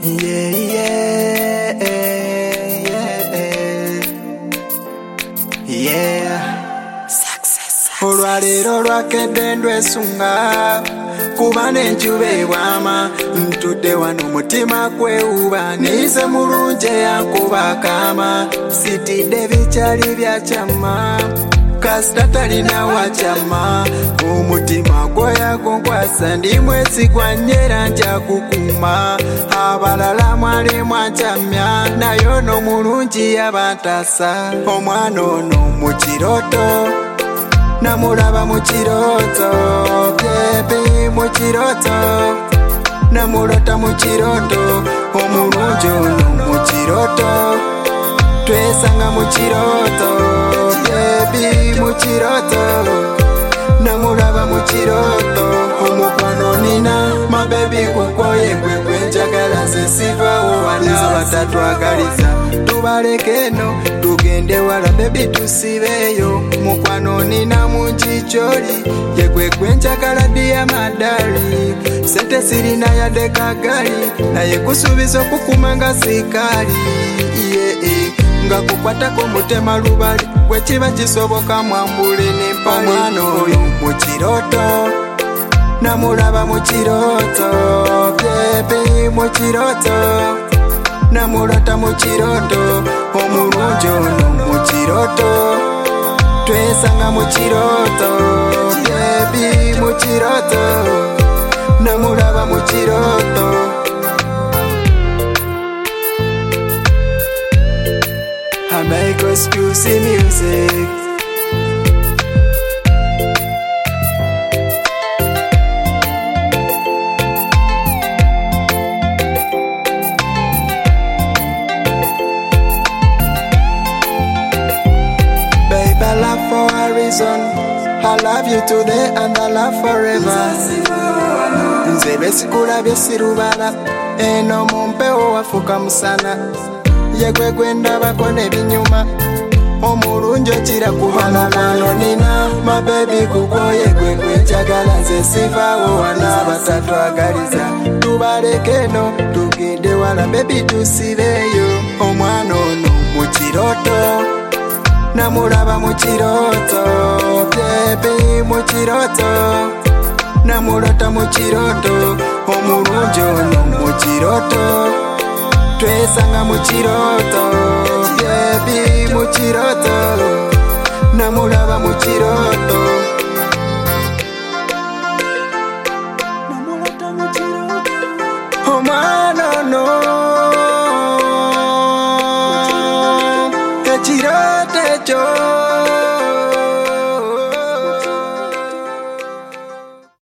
Yeah, yeah, yeah, yeah. Success. Olwaleero lwakedde ndwesunga kuba n'enjuba ebwama ntudde wano mutima kwewuba nize mulungi yankuba akaama sitidde bikyali byakyama kasita talina wakyama omutima gwoyagonkwasa ndi mwesigwa nnyera njakukuma abalala mwali mwakyamya naye ono mulungi yabantasa omwana ono mukiroto namulaba mukiroto byebi mukiroto namulota mukiroto omulungi ono mukiroto twesanga mukiroto byebi mukiroto namulaba mukiroto omukwano nina mabebi kukwoye gwe njagala zesivaawo wana batatwagaliza tubaleke eno tugende wala bebi tusibeeyo mukwano nina mungi kyoli yegwe njagala diyamadali sente sirina yadde kagali naye kusuubiza okukuma nga sikaali nga kukwatako mutema lubali bwekiba kisoboka mwambule nempa omwana oyo mukiroto namulaba mukiroto byebi mukiroto namulota mukiroto omulungi ono mukiroto twesanga mukiroto byebi mukiroto namulaba mukiroto I make us juicy music. Babe, I love for a reason. I love you today and I love forever. Nze besikula besirubala eno mumpewo wafuka musana yegwe gwendabako nebinyuma omulungi okira kubalabano nina mabebi kukwoye gwe njagala nze sivaawo wana batatwagaliza tubaleke eno tugende wala bebi tusibeeyo omwana ono mukiroto namulaba mukiroto byebi mukiroto namulota mukiroto omulungi ono mukiroto twesanga mukiroto byebi mukiroto namulaba mukiroto namulota mukiroto omwana ono ekiroto ekyo